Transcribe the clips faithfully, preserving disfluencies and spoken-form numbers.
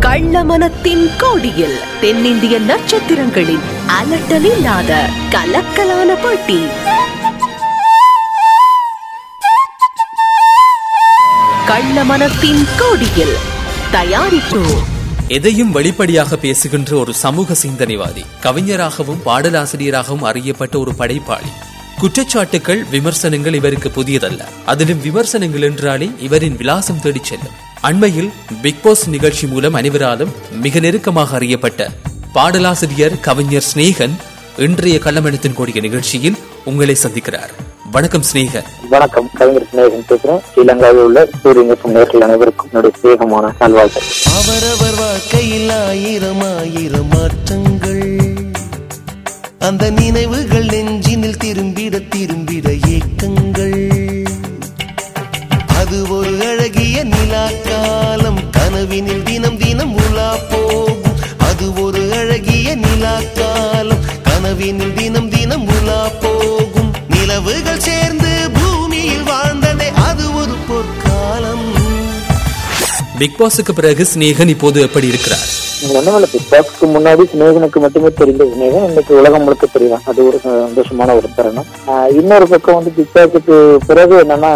கள்ளமனத்தின் கோடியில் தென்னிந்திய நட்சத்திரங்களின் அலட்டலில்லாத கலக்கலான போட்டி. கள்ளமனத்தின் கோடியில் தயாரிப்பு. எதையும் வெளிப்படையாக பேசுகின்ற ஒரு சமூக சிந்தனைவாதி, கவிஞராகவும் பாடலாசிரியராகவும் அறியப்பட்ட ஒரு படைப்பாளி. குற்றச்சாட்டுகள், விமர்சனங்கள் இவருக்கு புதியதல்ல. அதிலும் விமர்சனங்கள் என்றாலே இவரின் விலாசம் தேடிச் செல்லும். அண்மையில் பிக் பாஸ் நிகழ்ச்சி மூலம் அனைவராலும் மிக நெருக்கமாக அறியப்பட்ட பாடலாசிரியர் கவிஞர் ஸ்நேகன் இன்றைய கள்ளமனத்தின் கோடிய நிகழ்ச்சியில் உங்களை சந்திக்கிறார். வணக்கம் ஸ்நேகன். வணக்கம், கவிஞர் ஸ்நேகன் பேசுறேன். ஸ்ரீலங்காவில் உள்ள சூரியங்க நேர்கள் அனைவருக்கும் என்னுடைய சேகமான நல்வாழ்த்துக்கள். அவரவர் வாழ்க்கையில் ஆயிரம் ஆயிரம் மாற்றங்கள், அந்த நினைவுகள் நெஞ்சினில் திரும்பிட திரும்பிட ஏக்கங்கள். அது ஒரு அழகிய நிலா காலம், கனவினில் தினம் தினம் உலா போகும். அது ஒரு அழகிய நிலா காலம், கனவினில் தினம் தினம் உலா போகும். நிலவுகள் சேர்ந்து பூமியில் வாழ்ந்ததே அது ஒரு பொற்காலம். பிக் பாஸுக்கு பிறகு ஸ்நேகன் இப்போது எப்படி இருக்கிறார்? ஒண்ணுமில்ல, பிக் பாஸ்க்கு முன்னாடி ஸ்நேகனுக்கு மட்டுமே தெரிந்த ஸ்நேகன் இன்னைக்கு உலகம் முழுக்க தெரியும். அது ஒரு சந்தோஷமான ஒரு தருணம். இன்னொரு பக்கம் வந்து பிக் பாஸுக்கு பிறகு என்னன்னா,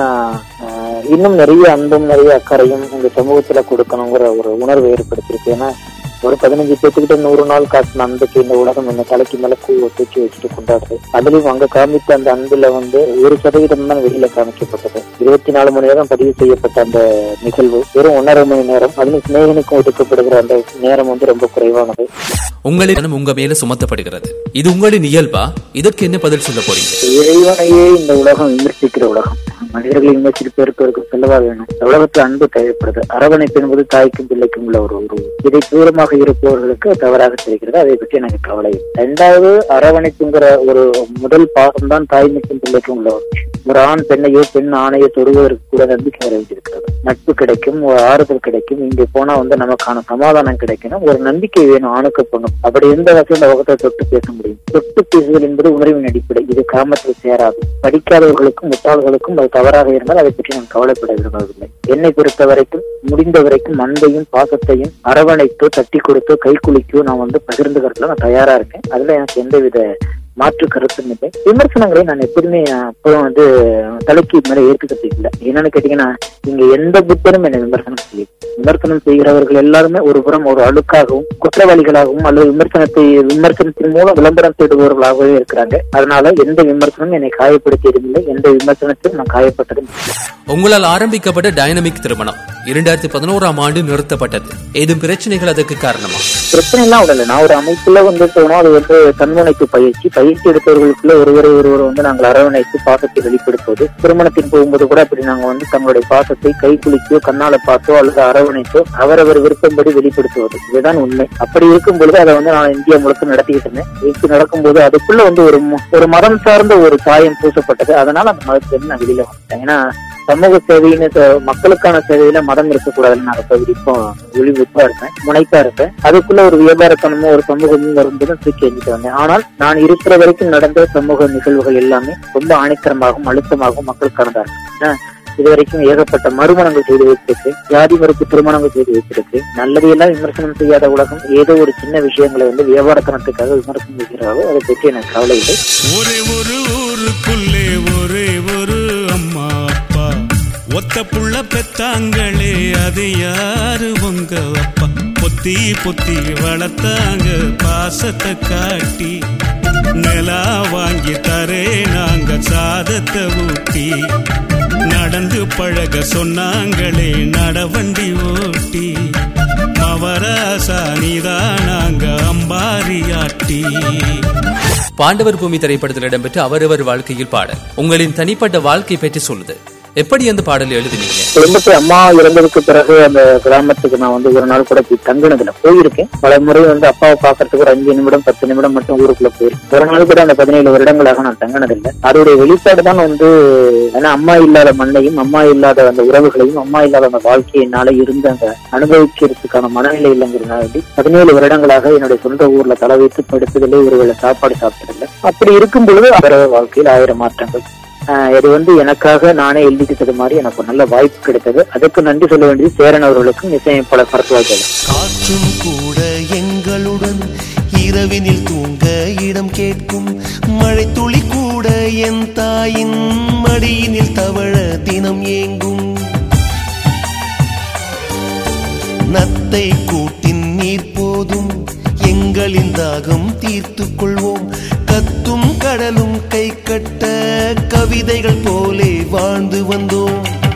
இன்னும் நிறைய அன்பும் நிறைய அக்கறையும் இந்த சமூகத்துல கொடுக்கணுங்கிற ஒரு உணர்வு ஏற்படுத்திருக்கு. ஏன்னா ஒரு பதினஞ்சு பேத்துக்கிட்ட நூறு நாள் காட்டின அன்புக்கு இந்த உலகம் என்ன தலைக்கு மேல பூ தூக்கி வச்சுட்டு கொண்டாடுது. அதுலயும் அங்க காமித்த அந்த அன்புல வந்து ஒரு சதவீதம் தான் வெளியில காமிக்கப்பட்டது. இருபத்தி நாலு மணி நேரம் பதிவு செய்யப்பட்ட அந்த நிகழ்வு வெறும் ஒன்றரை மணி நேரம். அதுல ஸ்நேகனுக்கும் ஒதுக்கப்படுகிற அந்த நேரம் வந்து ரொம்ப குறைவானது. உங்களிடம் உங்க மேல சுமத்தப்படுகிறது. இது உங்களின் இயல்பா? இதற்கு என்ன பதில் சொல்ல போறீங்க? இறைவனையே இந்த உலகம் விமர்சிக்கிற உலகம். மனிதர்களை விமர்சிப்பதற்கு செல்லவா வேணும்? உலகத்துல அன்பு தேவைப்படுது. அரவணைப்பு என்பது தாய்க்கும் பிள்ளைக்கும் உள்ள ஒரு உறவு. இதை தூரமாக இருப்பவர்களுக்கு தவறாக தெரிகிறது. அதை பற்றி எனக்கு கவலை. இரண்டாவது, அரவணைப்புங்கிற ஒரு முதல் பாகம் தான் தாய்மைக்கும் பிள்ளைக்கும் உள்ள ஒரு விஷயம். ஒரு ஆண் பெண்ணையோ பெண் ஆணையோ தொடுவதற்கு கூட நம்பிக்கை வர வேண்டியிருக்கிறது. நட்பு கிடைக்கும், ஒரு ஆறுதல் கிடைக்கும். இங்கே போனா வந்து நமக்கான சமாதானம் கிடைக்கணும். ஒரு நம்பிக்கை வேணும் ஆணுக்கு பொண்ணும். அப்படி எந்த வகையில் இந்த உலகத்தை தொட்டு பேச முடியும்? தொட்டு பேசுதல் என்பது உணர்வின் அடிப்படை. இது காமத்தில் சேராது. படிக்காதவர்களுக்கும் முட்டாள்களுக்கும் அது தவறாக இருந்தால் அதை பற்றி நான் கவலைப்பட விரும்பவில்லை. என்னை பொறுத்த வரைக்கும் முடிந்த வரைக்கும் அன்பையும் பாசத்தையும் அரவணைத்தோ தட்டி கொடுத்தோ கை குளிக்கோ நான் வந்து பகிர்ந்துக்கிறதுல நான் தயாரா இருக்கேன். அதுல எனக்கு எந்தவித மாற்று கருத்தும் இல்லை. விமர்சனங்களை நான் எப்போதுமே அப்பவும் வந்து தலைக்கு மேல ஏற்றுக்கிறது இல்லை. என்னன்னு கேட்டீங்கன்னா, இங்க எந்த புத்தரும் என்ன விமர்சனம் செய்யும். விமர்சனம் செய்கிறவர்கள் எல்லாருமே ஒரு புறம் ஒரு அழுக்காகவும் குற்றவாளிகளாகவும் அல்லது விமர்சனத்தை விமர்சனத்தின் மூலம் விளம்பரம் தேடுபவர்களாகவே இருக்கிறாங்க. அதனால எந்த விமர்சனமும் என்னை காயப்படுத்தியதும் எந்த விமர்சனத்தையும் நான் காயப்பட்டதும். உங்களால் ஆரம்பிக்கப்பட்ட டைனமிக் திருமணம் இரண்டாயிரத்தி பதினோராம் ஆண்டு நிறுத்தப்பட்டது. ஏதும் பிரச்சனைகள் அதுக்கு காரணமா? பிரச்சனை எல்லாம் உடல. நான் ஒரு அமைப்புல வந்து போனோம். அது வந்து தன்முனைப்பு பயிற்சி பயிற்சி எடுத்தவர்களுக்குள்ள ஒருவரை ஒருவர் வந்து நாங்கள் அரவணைத்து பாசத்தை வெளிப்படுத்துவது. திருமணத்தின் போகும்போது கூட அப்படி நாங்க வந்து தங்களுடைய பாசத்தை கை குளிக்கோ கண்ணால பார்த்தோ அல்லது அரவணைத்தோ அவரவர் விருப்பம்படி வெளிப்படுத்துவது. இதுதான் உண்மை. அப்படி இருக்கும் பொழுது அதை வந்து நான் இந்தியா முழுக்க நடத்திக்கிட்டு இருந்தேன். இப்படி நடக்கும்போது அதுக்குள்ள வந்து ஒரு ஒரு மதம் சார்ந்த ஒரு சாயம் பூசப்பட்டது. அதனால அந்த மதத்திலிருந்து நான் வெளியில வந்துட்டேன். ஏன்னா சமூக சேவைன்னு மக்களுக்கான சேவையில மதம் இருக்கக்கூடாதுன்னு நான் ரொம்ப விருப்பம் விழிப்புப்பா இருப்பேன், முனைப்பா இருப்பேன். அதுக்குள்ள ஒரு வியாபாரத்தனமும் ஒரு சமூகமும் வரும்போது தூக்கி எண்ணிட்டு வந்தேன். ஆனால் நான் இருக்கிற வரைக்கும் நடந்த சமூக நிகழ்வுகள் எல்லாமே ரொம்ப ஆணித்தரமாகவும் அழுத்தமாகவும் மக்களுக்கானதா இருக்கு. இது வரைக்கும் ஏகப்பட்ட மறுமணங்கள் செய்து வைத்திருக்கு, ஜாதி மறுப்பு திருமணங்கள் செய்து வைத்திருக்கு. நல்லதையெல்லாம் விமர்சனம் செய்யாத உலகம் ஏதோ ஒரு சின்ன விஷயங்களை வந்து வியாபாரத்தனத்துக்காக விமர்சனம் செய்கிறாரோ அதை பற்றி எனக்கு கவலை இல்லை. ஒரே ஒரு ஊருக்குள்ளே ஒரே ஒரு அம்மா அப்பா, ஒத்த புள்ள பெத்தாங்களே அது யாரு உங்க அப்பா? பொத்தி பொத்தி வளர்த்தாங்க பாசத்தை காட்டி, நிலா வாங்கி தரே நாங்க சாதத்தை ஊட்டி, நடந்து பழக சொன்னாங்களே நடவண்டி ஓட்டி, மவராசா நீதான் நாங்க அம்பாரியாட்டி. பாண்டவர் பூமி திரைப்படத்தில் இடம்பெற்ற அவரவர் வாழ்க்கையில் பாடல் உங்களின் தனிப்பட்ட வாழ்க்கை பற்றி சொல்லுது. எப்படி அந்த பாடல் எழுதினீங்க? குடும்பத்தை அம்மா இறந்ததுக்கு பிறகு அந்த கிராமத்துக்கு நான் வந்து ஒரு நாள் கூட போய் தங்கினதுல போயிருக்கேன். பல முறை வந்து அப்பாவை பாக்குறதுக்கு ஒரு அஞ்சு நிமிடம் பத்து நிமிடம் மட்டும் ஊருக்குள்ள போயிருக்கேன். ஒரு நாள் கூட அந்த பதினேழு வருடங்களாக நான் தங்கினதில்லை. அதோடைய வெளிப்பாடு தான் வந்து, ஏன்னா அம்மா இல்லாத மண்ணையும் அம்மா இல்லாத அந்த உறவுகளையும் அம்மா இல்லாத அந்த வாழ்க்கையினால இருந்து அந்த அனுபவிக்கிறதுக்கான மனநிலை இல்லைங்கிறதுனால பதினேழு வருடங்களாக என்னுடைய சொந்த ஊர்ல தலை வைத்து படுத்ததிலே ஒருவேளை சாப்பாடு சாப்பிட்டதில்லை. அப்படி இருக்கும் பொழுது அவரவர் வாழ்க்கையில் ஆயிரம் மாற்றங்கள். இது வந்து எனக்காக நானே எழுதிக்கிட்டது மாதிரி எனக்கு நல்ல வாய்ப்பு கிடைத்தது. அதுக்கு நன்றி சொல்ல வேண்டியது சேரன் அவர்களுக்கும் இசையமைப்பாளர் பரத்வாஜ். காற்றும் கூட எங்களுடன் இரவினில் தூங்க இடம் கேட்கும், மழை துளி கூட என் தாயின் மடியினில் தவழ தினம் ஏங்கும், நத்தை கூட்டின் நீர் போதும் எங்களின் தாகம் தீர்த்து கொள்வோம், கத்தும் கடலும் கை கட்ட கவிதைகள் போலே வாழ்ந்து வந்தோம்.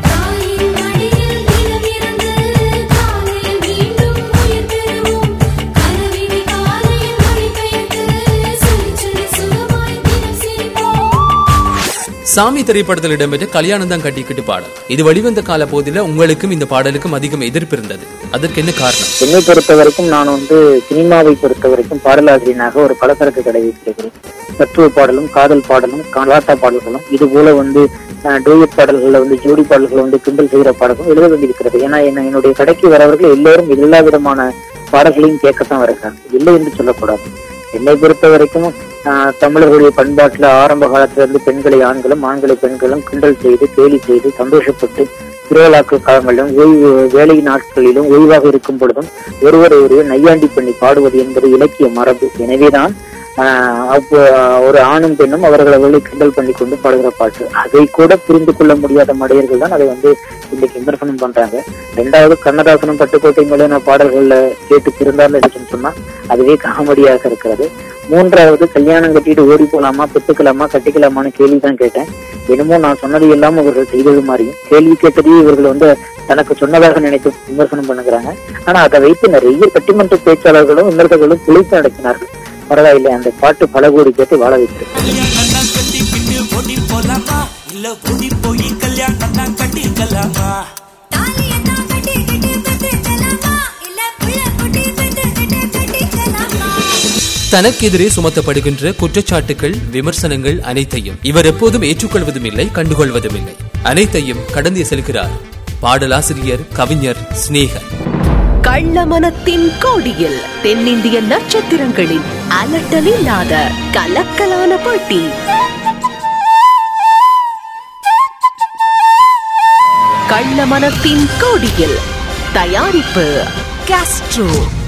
சாமி திரைப்படத்தில் இடம்பெற்ற கல்யாணம் தான் கட்டிக்கிட்டு பாடல் இது வெளிவந்த கால போதில உங்களுக்கும் இந்த பாடலுக்கும் அதிகம் எதிர்ப்பு இருந்தது. அதற்கு என்ன காரணம்? என்னை பொறுத்த வரைக்கும் நான் வந்து சினிமாவை பொறுத்த வரைக்கும் பாடலாசிரியனாக ஒரு பலசரக்கு கடை வைத்திருக்கிறேன். தத்துவ பாடலும் காதல் பாடலும் கலாட்டா பாடல்களும் இது போல வந்து டூயட் பாடல்கள்ல வந்து ஜோடி பாடல்களை வந்து கிண்டல் செய்கிற பாடல்களும் எழுத வேண்டியிருக்கிறது. ஏன்னா என்ன என்னுடைய கடைக்கு வரவர்கள் எல்லோரும் எல்லா விதமான பாடல்களையும் கேட்கத்தான் வருகிறாங்க, இல்லை என்று சொல்லக்கூடாது. என்னை பொறுத்த வரைக்கும் தமிழர்களுடைய பண்பாட்டுல ஆரம்ப காலத்துல இருந்து பெண்களை ஆண்களும் ஆண்களை பெண்களும் கிண்டல் செய்து கேலி செய்து சந்தோஷப்பட்டு திருவிழாக்கு காலங்களிலும் ஓய்வு வேலை நாட்களிலும் ஓய்வாக இருக்கும் பொழுதும் ஒருவரை ஒருவர் நையாண்டி பண்ணி பாடுவது என்பது இலக்கிய மரபு. எனவேதான் ஆஹ் அப்போ ஒரு ஆணும் பெண்ணும் அவர்கள் அவர்களை கிண்டல் பண்ணி கொண்டு பாடுகிற பாட்டு. அதை கூட புரிந்து கொள்ள முடியாத மடையர்கள் தான் அதை வந்து இன்னைக்கு விமர்சனம் பண்றாங்க. ரெண்டாவது கண்ணதாசனும் பட்டுக்கோட்டை மேலான பாடல்கள்ல கேட்டு திருந்தாலும் இருக்குன்னு சொன்னா அதுவே காமெடியாக இருக்கிறது. மூன்றாவது கல்யாணம் கட்டிட்டு ஓடி போலாமா பெற்றுக்கலாமா கட்டிக்கலாமான்னு கேள்விதான் கேட்டேன். என்னமோ நான் சொன்னது எல்லாம் அவர்கள் செய்தது மாதிரியும் கேள்வி கேட்டதையும் இவர்கள் வந்து தனக்கு சொன்னதாக நினைத்து விமர்சனம் பண்ணுகிறாங்க. ஆனா அதை வைத்து நிறைய பட்டிமன்ற பேச்சாளர்களும் விமர்சகர்களும் குளித்து நடத்தினார்கள். பரவாயில்லை, அந்த பாட்டு பல கோடி பேர்த்து வாழ வைத்திருக்கு. தனக்கெதிரே சுமத்தப்படுகின்ற குற்றச்சாட்டுகள் விமர்சனங்கள் அனைத்தையும் இவர் எப்போதும் ஏற்றுக்கொள்வதும் இல்லை, கண்டுகொள்வதும் இல்லை. அனைத்தையும் கடந்து செல்கிறார் பாடலாசிரியர் கவிஞர் சினேகன். கள்ளமனத்தின் கோடியில் தென்னிந்திய நட்சத்திரங்களின் அலட்டலில்லாத கலக்கலான போட்டி. கள்ளமனத்தின் கோடியில் தயாரிப்பு காஸ்ட்ரோ.